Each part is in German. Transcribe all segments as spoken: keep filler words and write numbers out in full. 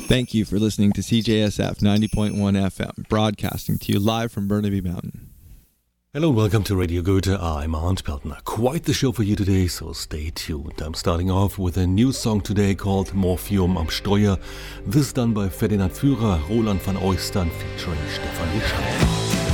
Thank you for listening to C J S F ninety point one F M, broadcasting to you live from Burnaby Mountain. Hello and welcome to Radio Goethe. I'm Arndt Peltner. Quite the show for you today, so stay tuned. I'm starting off with a new song today called Morphium am Steuer. This done by Ferdinand Führer, Roland van Oistern featuring Stefanie Schreiber.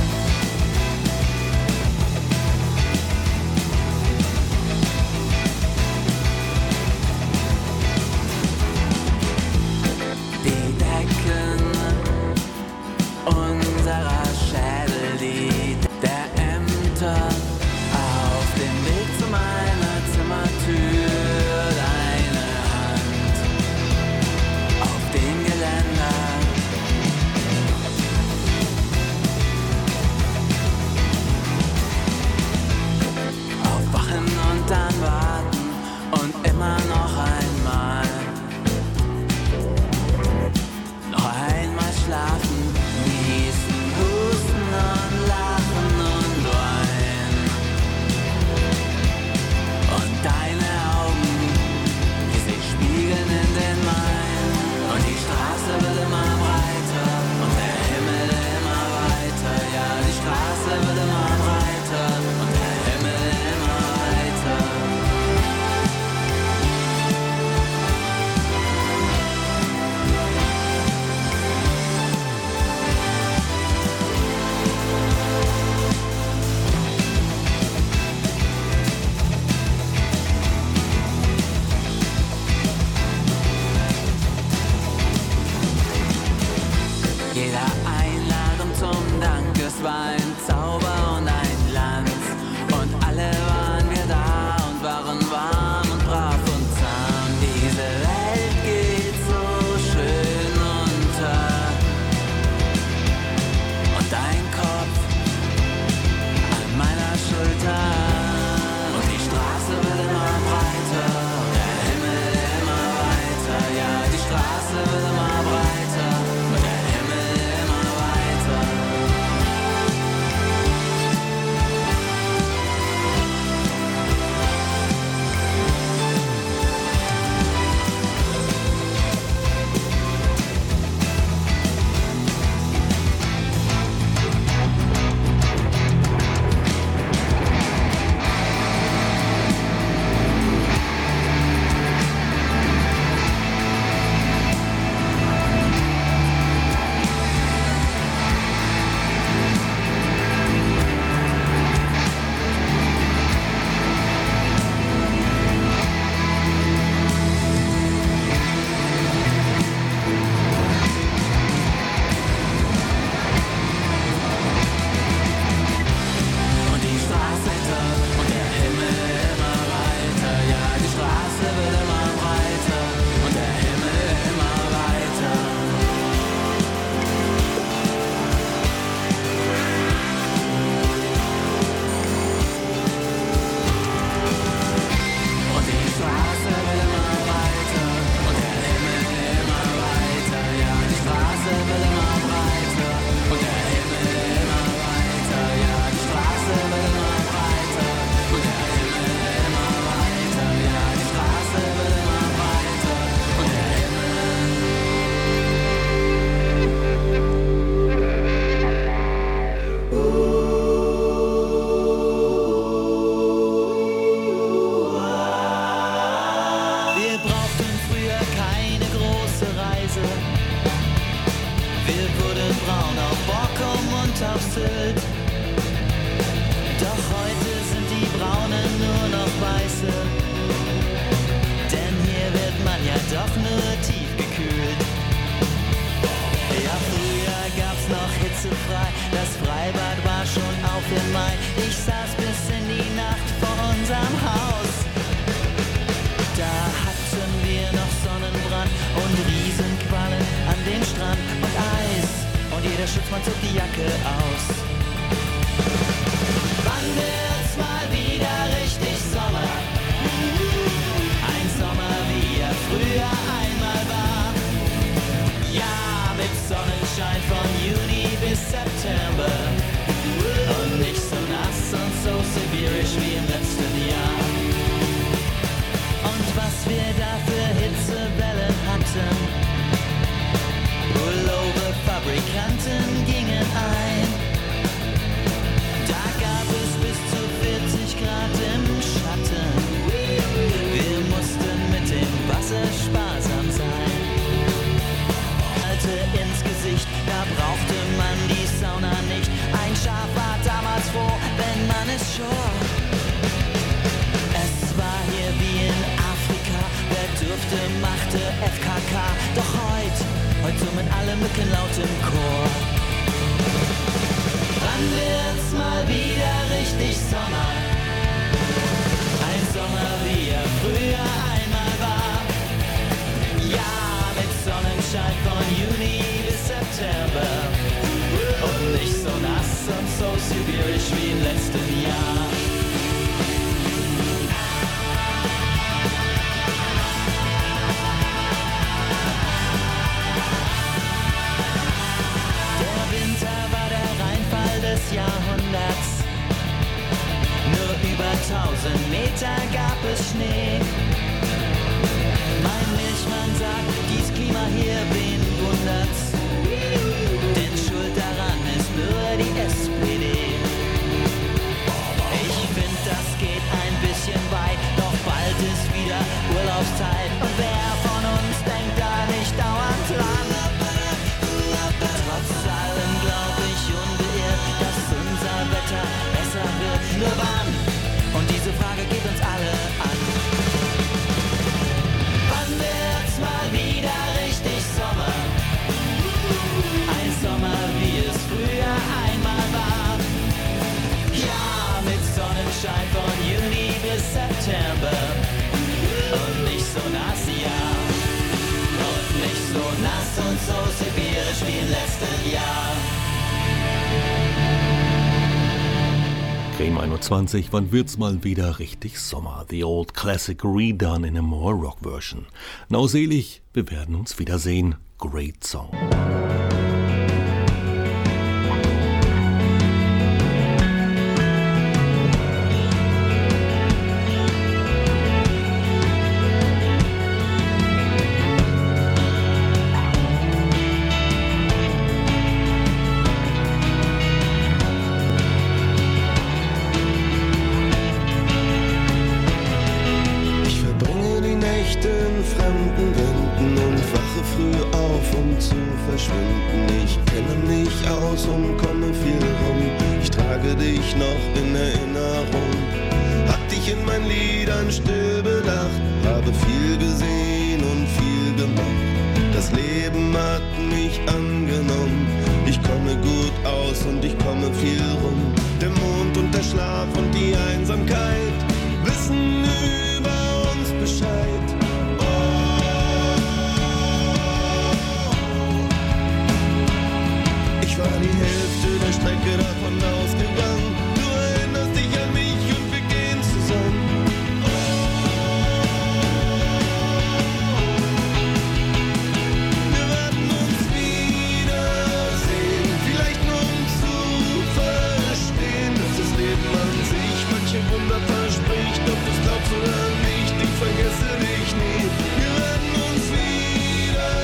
Wie im letzten Jahr. Und was wir da für Hitzewellen hatten, Doch heut, heut summen alle Mücken laut im Chor. Wann wird's mal wieder richtig Sommer? Ein Sommer, wie er früher einmal war. Ja, mit Sonnenschein von Juni bis September. Und nicht so nass und so sibirisch wie im letzten Jahr. Der Winter war der Reinfall des Jahrhunderts. Nur über tausend Meter gab es Schnee. Mein Milchmann sagt, dies Klima hier, wen wundert's? Denn schuld daran ist nur die S P D. Ich find, das geht ein bisschen weit, doch bald ist wieder Urlaubszeit. Und wer von uns denkt da nicht dauernd dran? Trotz allem glaub ich unbeirrt, dass unser Wetter besser wird. Nur wann? Und diese Frage geht uns alle an. Wann wird's mal wieder richtig Sommer? Ein Sommer, wie es früher einmal war. Ja, mit Sonnenschein von Juni bis September. Und nicht so nass, ja. Und nicht so nass und so sibirisch wie im letzten Jahr. Creme einundzwanzig, wann wird's mal wieder richtig Sommer? The old classic redone in a more rock version. Nauselig, wir werden uns wiedersehen. Great song.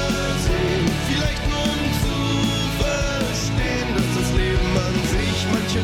Manche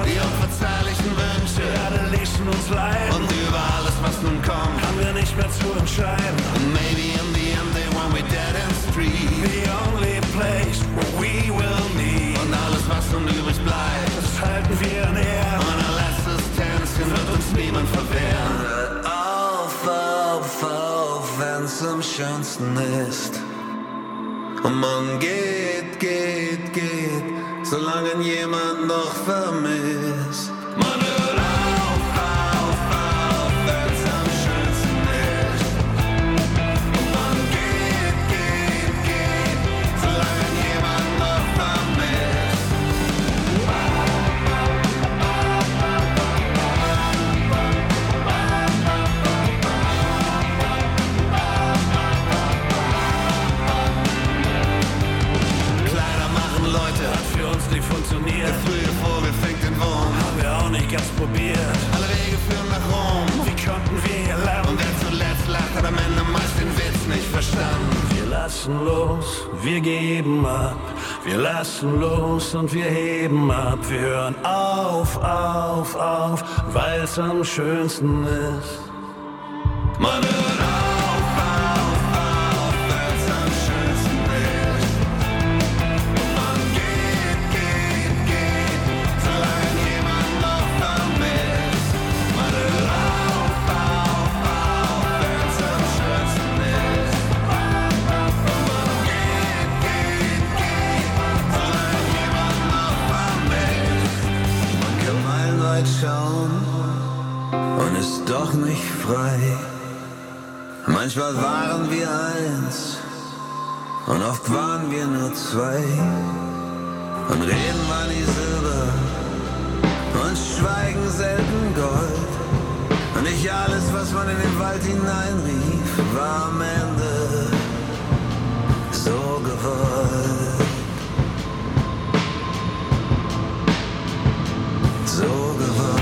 Gott. Die unverzeihlichen Wünsche, Wir alle ließen uns leiden. und über alles, was nun kommt. Haben wir nicht mehr zu entscheiden. And maybe in the end they want we dead and street. The only place where we will meet. Und alles, was nun übrig bleibt, Das halten wir in Ehren. unser letztes Tänzchen wird uns niemand verwehren. Auf, auf, auf, wenn's am schönsten ist. Und man geht, geht, geht, solange ihn jemand noch vermisst. Man hört auf, auf, auf, wenn's am schönsten ist. Und man geht, geht, geht, solange ihn jemand noch vermisst. Kleider machen Leute, Hat für uns nicht funktioniert. der frühe Vogel fängt den Wurm. Haben wir auch nicht ganz probiert. Alle Wege führen nach Rom. Wie konnten wir hier Und lernen? wer zuletzt lacht, hat am Ende meist den Witz nicht verstanden. Wir lassen los, wir geben ab. Wir lassen los und wir heben ab. Wir hören auf, auf, auf, weil's am schönsten ist. Man hört auf, auf, auf, wenn's am schönsten ist. Und man geht, geht, geht, solange jemand noch vermisst. Man hört auf, auf, auf, wenn's am schönsten ist. Und man geht, geht, geht, solange jemand noch vermisst. Man kann meilenweit schauen und ist doch nicht frei. Manchmal waren wir eins und oft waren wir nur zwei. Und reden war nie Silber und Schweigen selten Gold. Und nicht alles, was man in den Wald hineinrief, war am Ende so gewollt. So gewollt.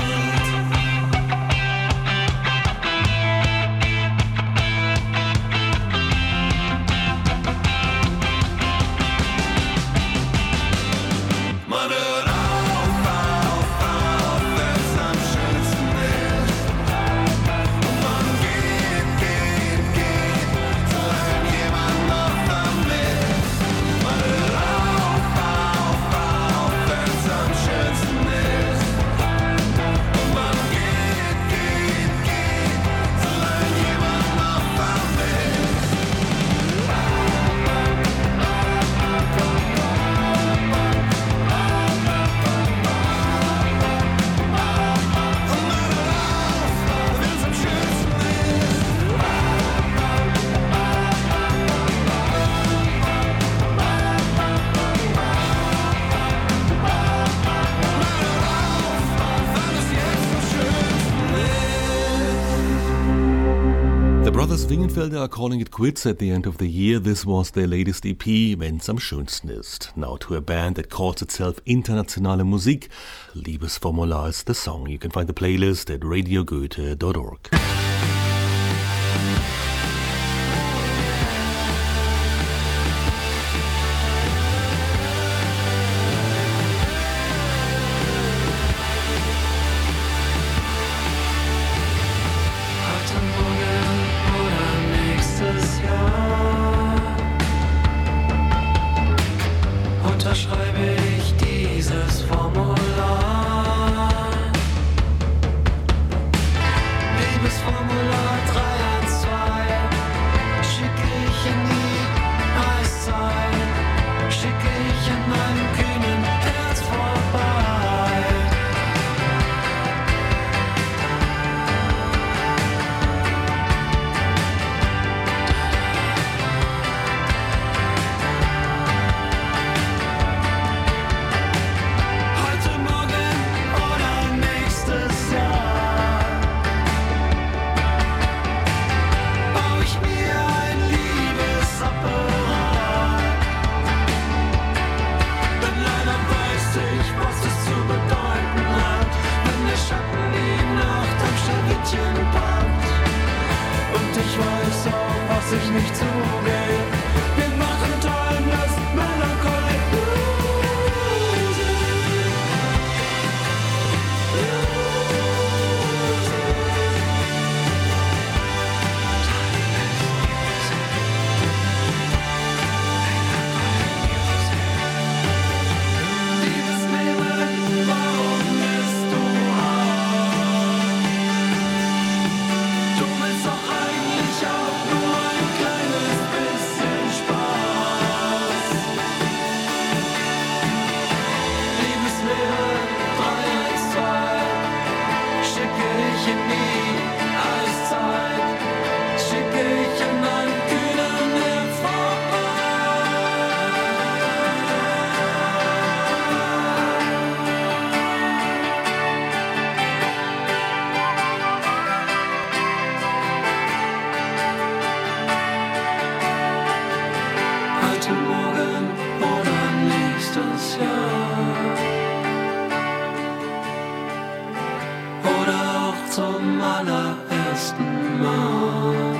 Man hört auf, auf, auf, wenn's am schönsten ist. Und man geht, geht, geht, solange jemand noch vermisst. Man hört auf, auf, auf, wenn's am schönsten ist. Und man geht, geht, geht, solange jemand noch vermisst. The Brothers Wingenfelder are calling it quits at the end of the year. This was their latest E P, Wenn's am schönsten ist. Now to a band that calls itself Internationale Musik. Liebesformular is the song. You can find the playlist at radio goethe dot org. Heute Morgen oder nächstes Jahr unterschreibe ich dieses Formular. Liebesformular drei eins zwei schicke ich in die Eiszeit, schicke ich an meinem kühnen Herz vorbei. Heute Morgen oder nächstes Jahr baue ich mir ein Liebesapparat. Denn leider weiß ich, was es zu bedeuten hat, wenn der Schatten die Nacht am Scharnittchen packt. Und ich weiß auch, was ich nicht zugebe. Wir machen timeless Melancholy Music. ersten Mal.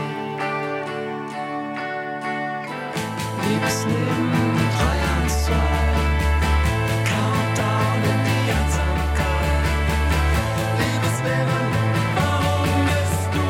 Liebes Leben, drei eins zwei, Countdown in die Einsamkeit. Liebes Leben, warum bist du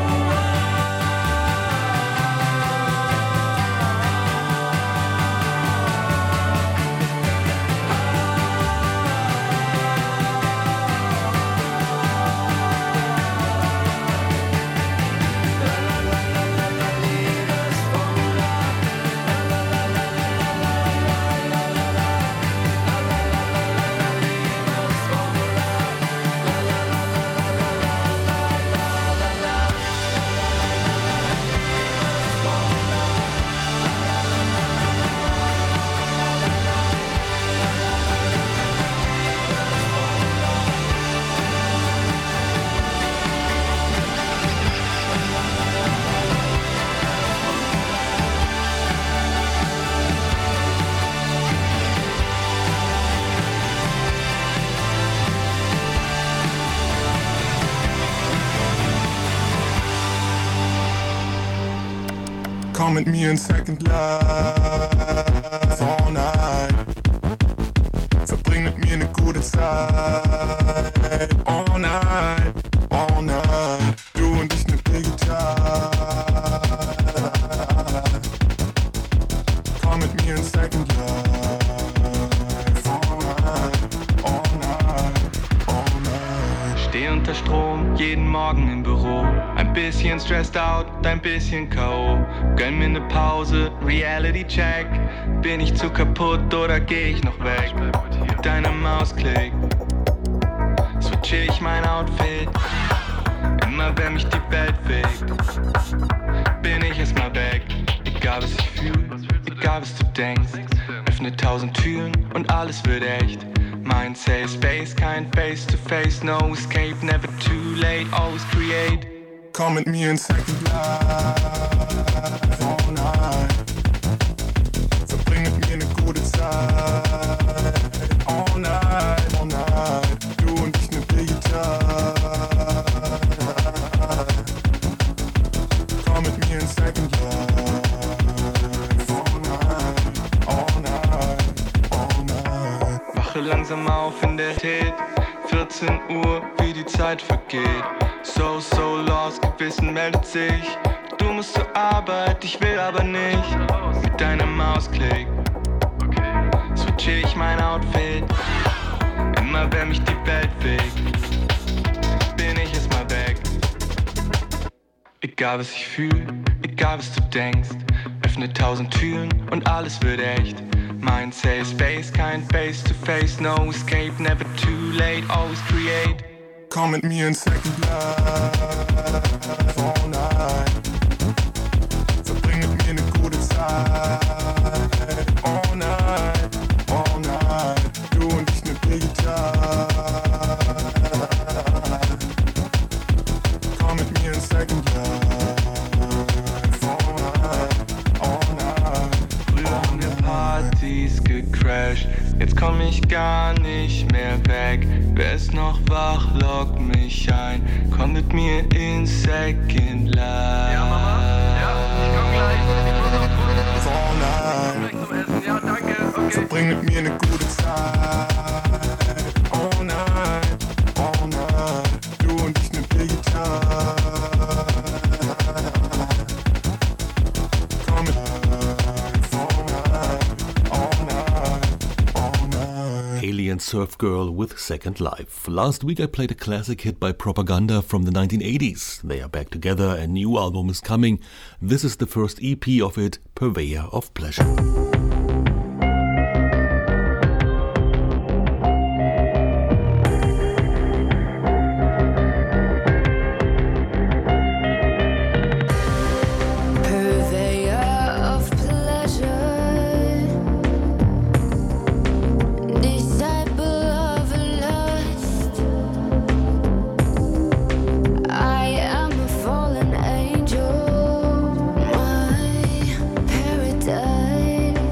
Komm mit mir in Second Life, all night. Verbring mit mir eine gute Zeit, all night, all night. Du und ich ne Big Time. Komm mit mir in Second Life, all night, all night, all night. Steh unter Strom, jeden Morgen im Büro. Ein bisschen stressed out, ein bisschen K O. Gönn mir ne Pause, Reality Check. Bin ich zu kaputt oder geh ich noch weg? Mit deinem Mausklick switche ich mein Outfit. Immer wenn mich die Welt fickt, bin ich erstmal weg. Egal was ich fühl, egal was du denkst. Öffne tausend Türen und alles wird echt. Mind safe space, kein face to face. No escape, never too late, always create. Komm mit mir in Second Life, all night. Verbring mit mir ne gute Zeit, all night, all night. Du und ich ne Big Time. Komm mit mir in Second Life, all night, all night, all night. Wache langsam auf in der Tät, vierzehn Uhr, wie die Zeit vergeht. So, so lost, Gewissen meldet sich. Du musst zur Arbeit, ich will aber nicht. Mit deinem Mausklick switche ich mein Outfit. Immer wenn mich die Welt fickt, bin ich erstmal weg. Egal was ich fühl, egal was du denkst. Öffne tausend Türen und alles wird echt. Mind safe space, kein face to face. No escape, never too late, always create. Komm mit mir in Second Life, all night. Verbring mit mir ne gute Zeit, all night, all night. Du und ich ne Big Time. Komm mit mir in Second Life, all night, all night. Früher haben wir Partys gecrashed, jetzt komm ich gar nicht mehr weg. Wer ist noch wach, lock mich ein. Komm mit mir in Second Life. Ja, Mama, ja, ich komm gleich. Ich muss noch kurz. All night. Gleich zum Essen, ja, danke, okay. Verbring mit mir ne gute Zeit, all night, all night. Du und ich ne Big Time. Komm mit all night, all night, all night. Alien Surf Girl with Second Life. Last week I played a classic hit by Propaganda from the nineteen eighties. They are back together, a new album is coming. This is the first E P of it, Purveyor of Pleasure. Fallen angel, my paradise.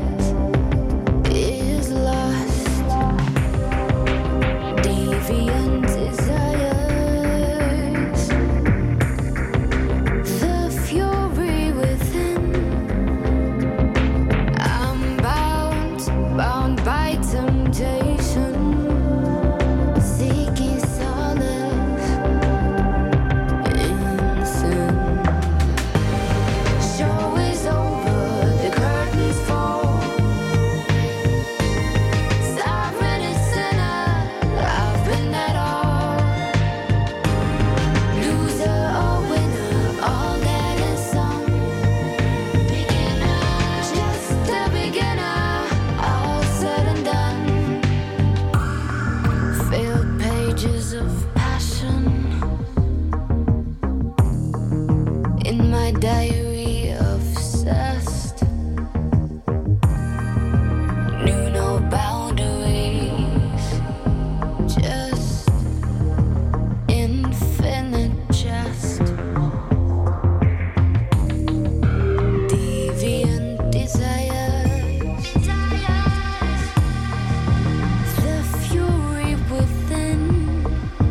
diary obsessed, knew no boundaries, just infinite jest, deviant desires, the fury within.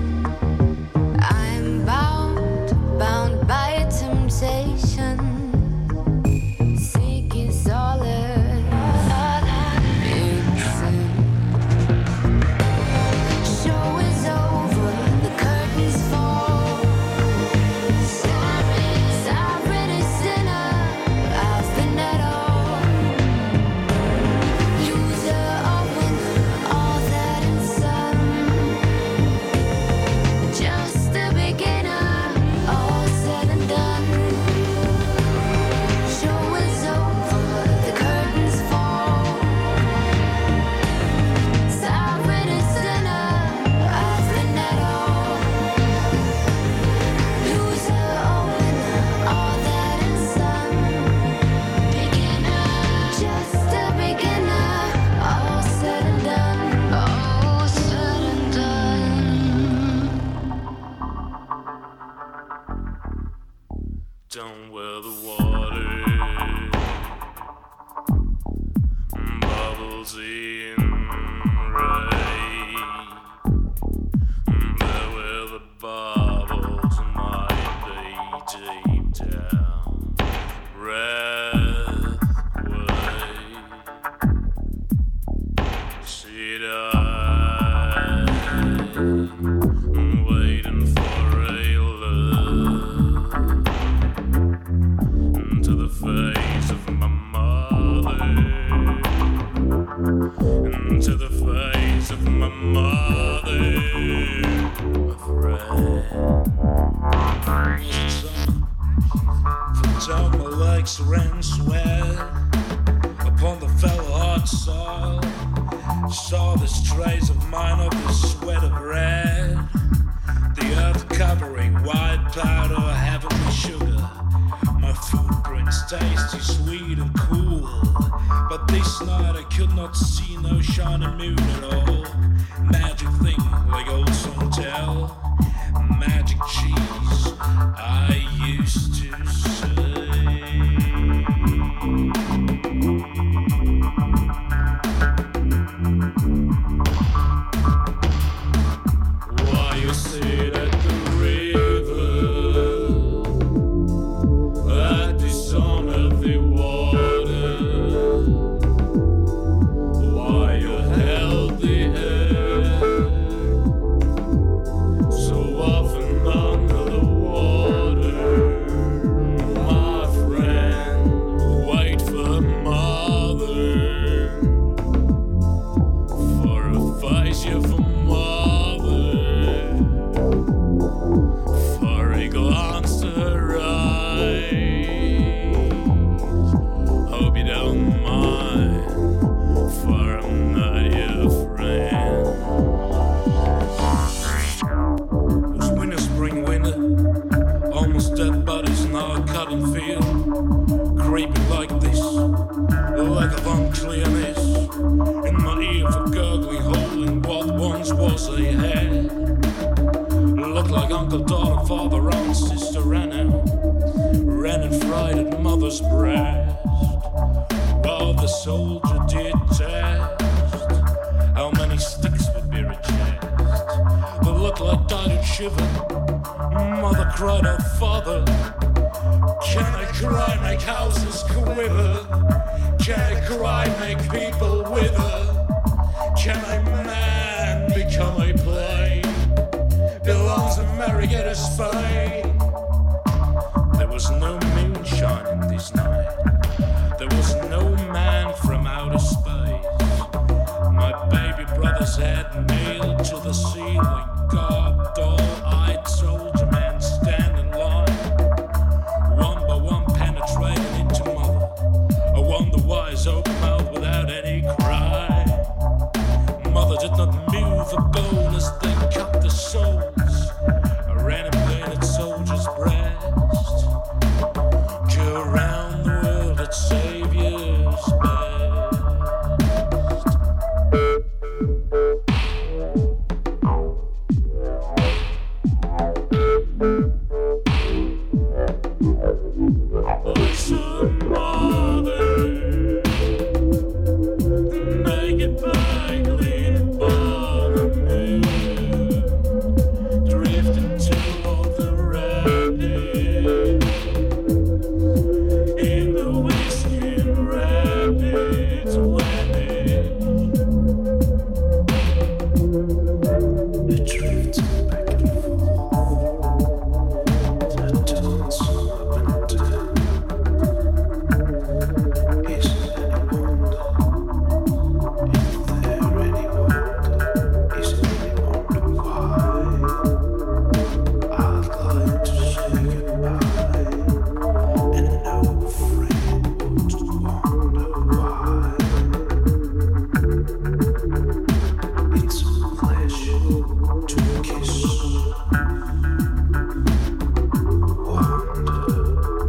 I'm bound, bound by temptation, seeking solace in sin. Show is over, the curtains fall. Sovereign is sinner, I've been at all. Loser or winner, all that and some. Just a beginner, all said and done. Show is over, the curtains fall. Sovereign is sinner, I've been at all. Loser or winner, all that and some. Beginner, just a beginner, all said and done. All said and done. Down where the water bubbles in rain, there where the bubbles might be deep down, breath away, sit I waiting for a love into the face of my mother, into the face of my mother, my friend. From down my legs ran sweat upon the fellow hot soil. Saw the strays of mine of the sweat of red, the earth covering white powder, heavenly sugar. My footprints tasty, sweet and cool, but this night I could not see no shining moon at all. Magic thing like old song tell, magic cheese I used to say. Why you sit at the river, at this unearthly water? Why you held the air so often under the water? My friend, wait for mother, for a face you for mother, for a glance to her eyes. Hope you don't mind, for I'm not your friend. It was winter, spring, winter, almost dead bodies in our cotton field, creeping like this, the lack of unclearness in my ear for gurgling hole in what once was a head. Looked like Uncle Don, father, aunt, sister ran out, ran and fried at mother's breast, while the soldier did test how many sticks would be rejected. They looked like died and shivered. Mother cried out, father, can I cry, make houses quiver? Can I cry, make people wither? Can I man become a plane? Belongs to Marietta, Spain. There was no moonshine in this night. There was no man from outer space. My baby brother's head nailed to the ceiling. God, doll-eyed soldier man.